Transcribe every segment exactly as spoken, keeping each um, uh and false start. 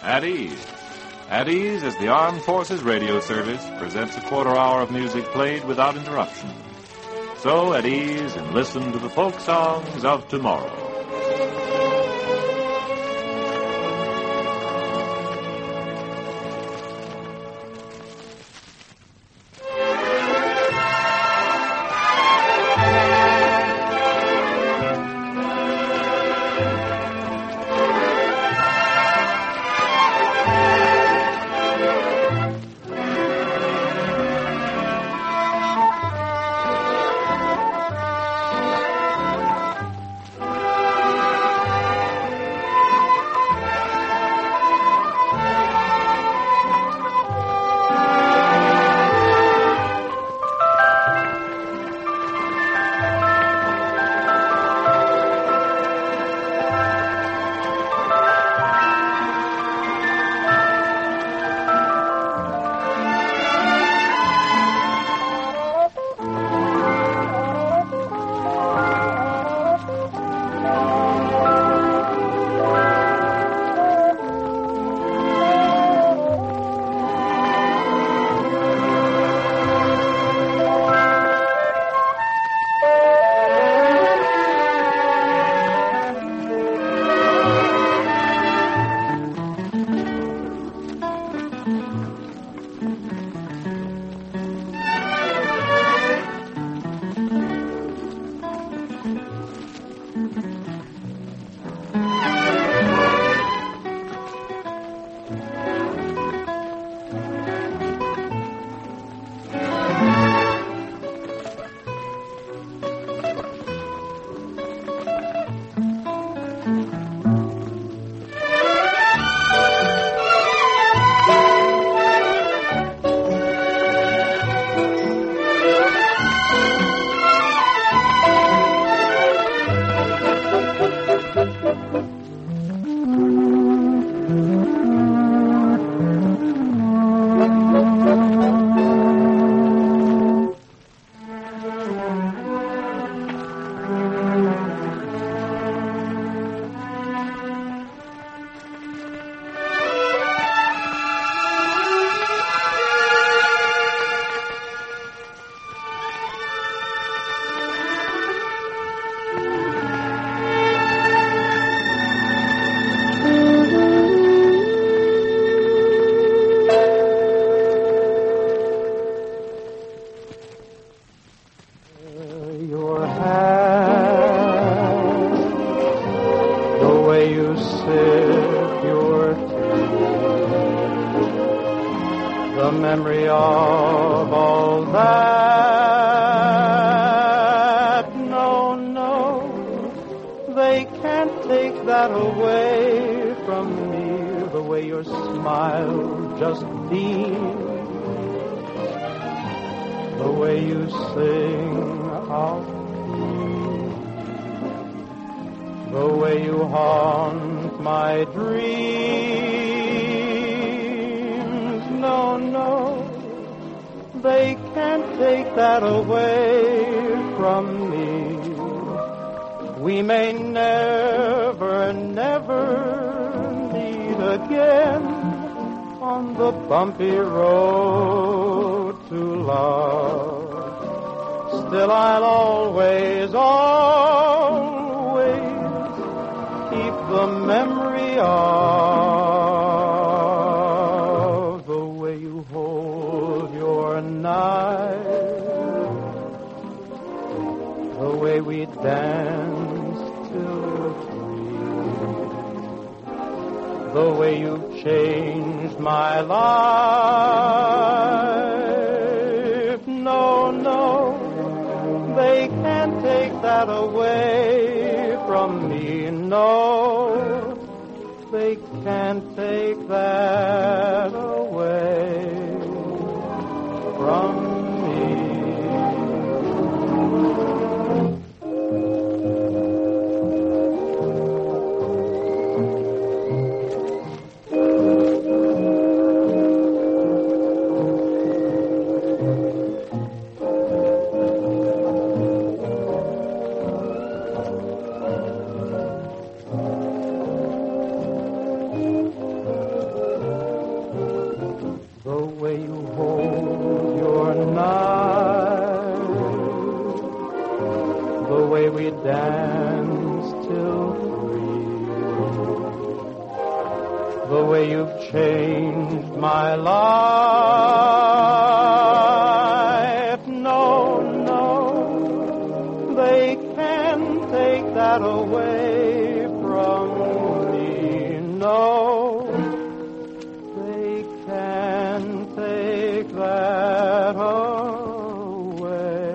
At Ease. At Ease is the Armed Forces Radio Service, presents a quarter hour of music played without interruption. So at ease and listen to the folk songs of tomorrow. Bumpy road to love. Still I'll always, always keep the memory of the way you hold your knife, the way we danced till three, the way you changed my life. No, no, they can't take that away from me. No, they can't take that away from me. the way you've changed my life. No, no, they can't take that away from me. No, they can't take that away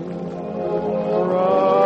from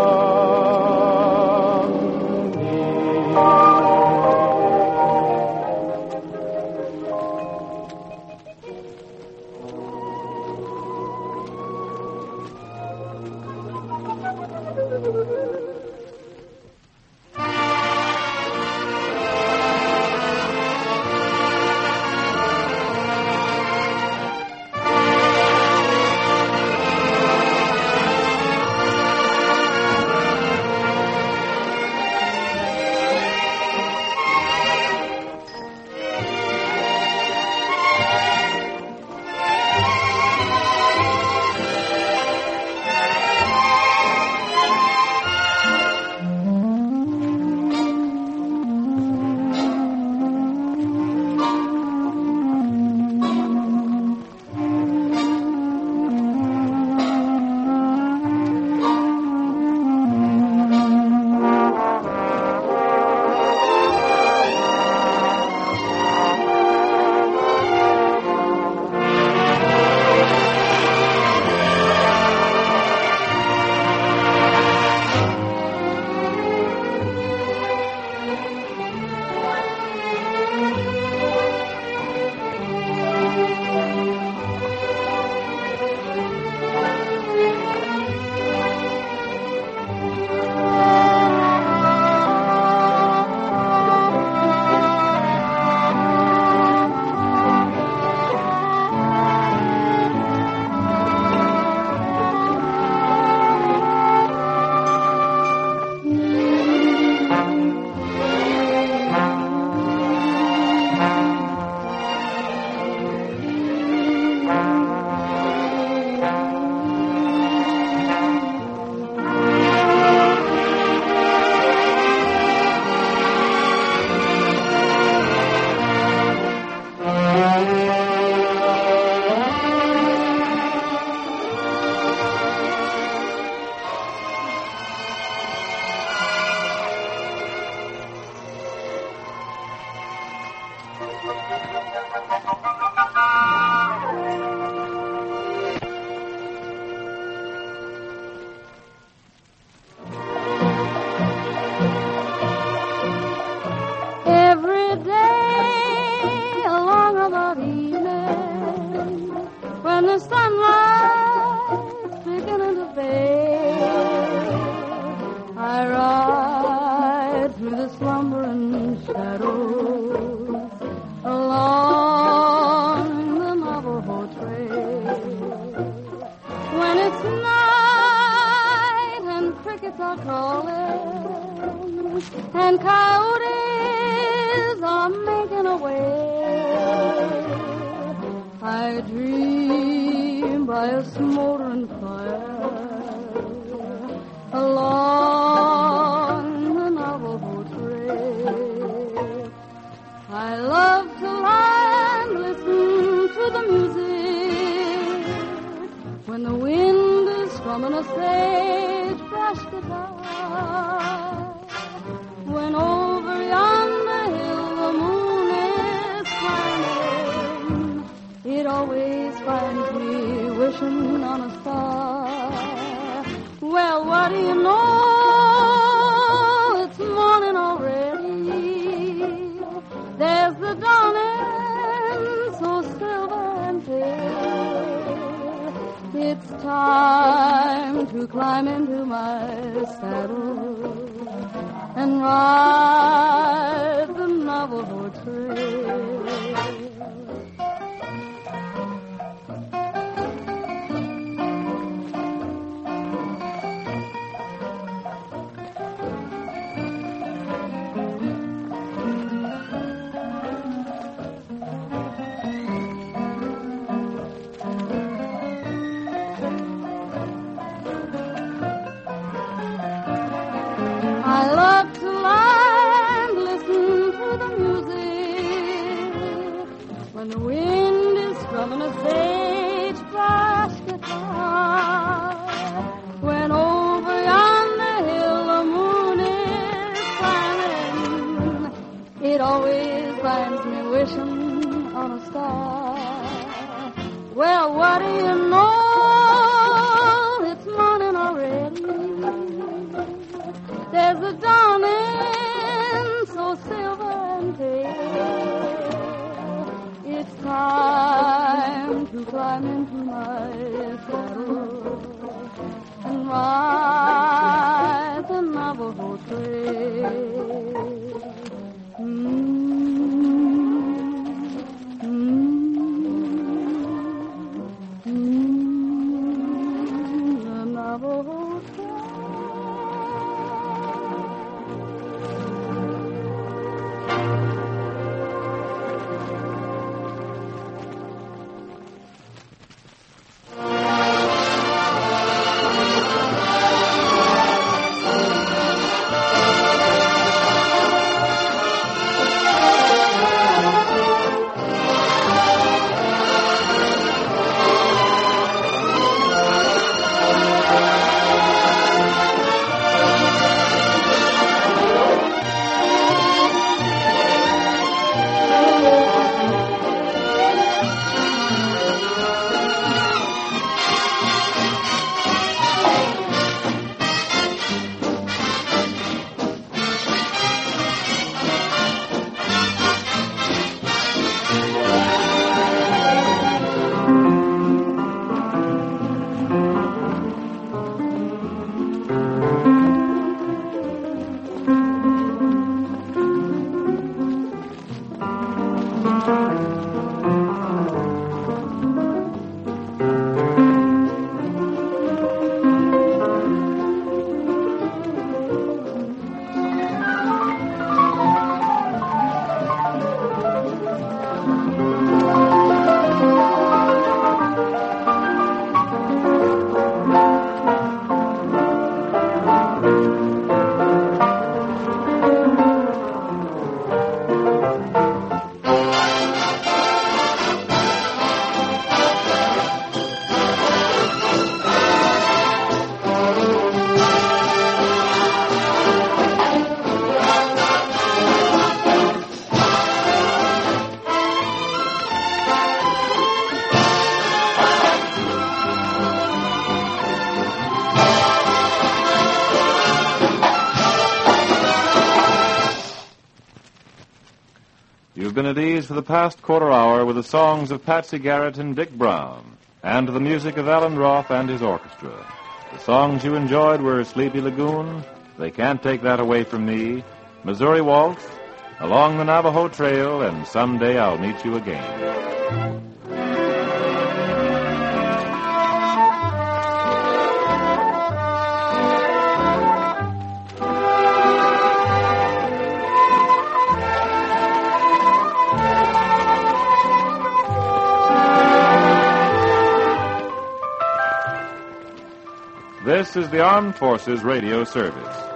I love to lie and listen to the music It always finds me wishing on a star. Well, what do you know? It's morning already. There's a dawning so silver and pale. It's time to climb into my saddle and ride the Navajo Trail. You've been at ease for the past quarter hour with the songs of Patsy Garrett and Dick Brown, and the music of Alan Roth and his orchestra. The songs you enjoyed were Sleepy Lagoon, They Can't Take That Away From Me, Missouri Waltz, Along the Navajo Trail, and Someday I'll Meet You Again. This is the Armed Forces Radio Service.